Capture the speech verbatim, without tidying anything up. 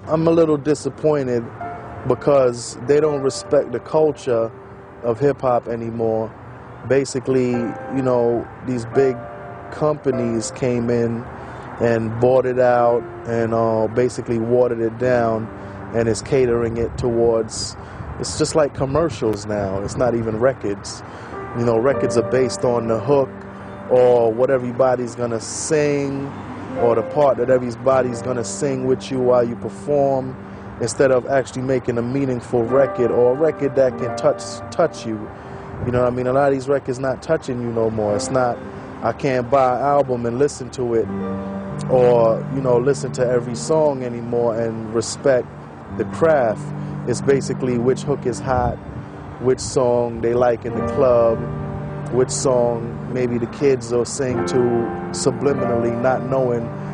I'm a little disappointed because they don't respect the culture of hip-hop anymore. Basically, you know, these big companies came in and bought it out and uh, basically watered it down and is catering it towards, it's just like commercials now. It's not even records. You know, records are based on the hook or what everybody's gonna sing or the part that everybody's gonna sing with you while you perform, instead of actually making a meaningful record or a record that can touch touch you. You know what I mean? A lot of these records not touching you no more. It's not, I can't buy an album and listen to it or, you know, listen to every song anymore and respect the craft. It's basically which hook is hot, which song they like in the club, which song maybe the kids will sing to subliminally, not knowing